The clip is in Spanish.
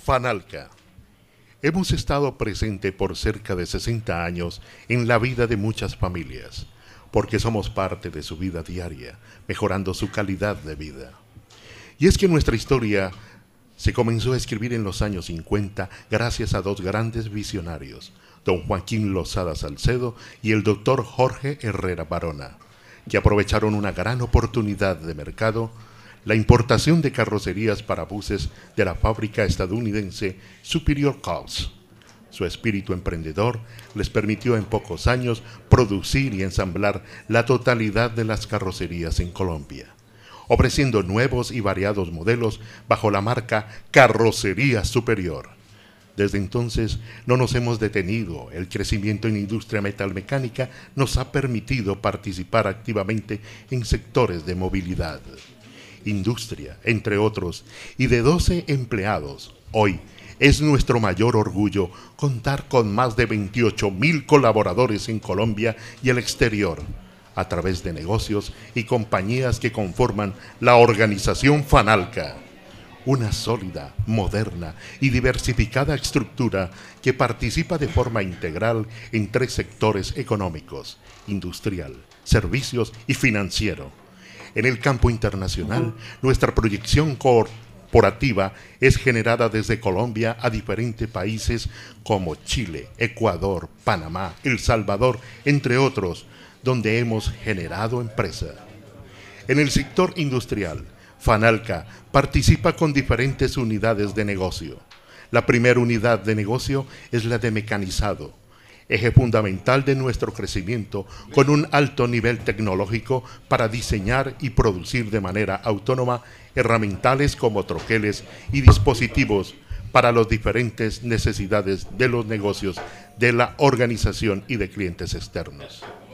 Fanalca. Hemos estado presente por cerca de 60 años en la vida de muchas familias, porque somos parte de su vida diaria, mejorando su calidad de vida. Y es que nuestra historia se comenzó a escribir en los años 50 gracias a dos grandes visionarios, don Joaquín Lozada Salcedo y el doctor Jorge Herrera Barona, que aprovecharon una gran oportunidad de mercado, la importación de carrocerías para buses de la fábrica estadounidense Superior Cars. Su espíritu emprendedor les permitió en pocos años producir y ensamblar la totalidad de las carrocerías en Colombia, ofreciendo nuevos y variados modelos bajo la marca Carrocería Superior. Desde entonces no nos hemos detenido. El crecimiento en la industria metalmecánica nos ha permitido participar activamente en sectores de movilidad, industria, entre otros, y de 12 empleados. Hoy es nuestro mayor orgullo contar con más de 28.000 colaboradores en Colombia y el exterior, a través de negocios y compañías que conforman la organización Fanalca, una sólida, moderna y diversificada estructura que participa de forma integral en 3 sectores económicos: industrial, servicios y financiero. En el campo internacional, nuestra proyección corporativa es generada desde Colombia a diferentes países como Chile, Ecuador, Panamá, El Salvador, entre otros, donde hemos generado empresa. En el sector industrial, Fanalca participa con diferentes unidades de negocio. La primera unidad de negocio es la de mecanizado, eje fundamental de nuestro crecimiento, con un alto nivel tecnológico para diseñar y producir de manera autónoma herramientales como troqueles y dispositivos para las diferentes necesidades de los negocios de la organización y de clientes externos.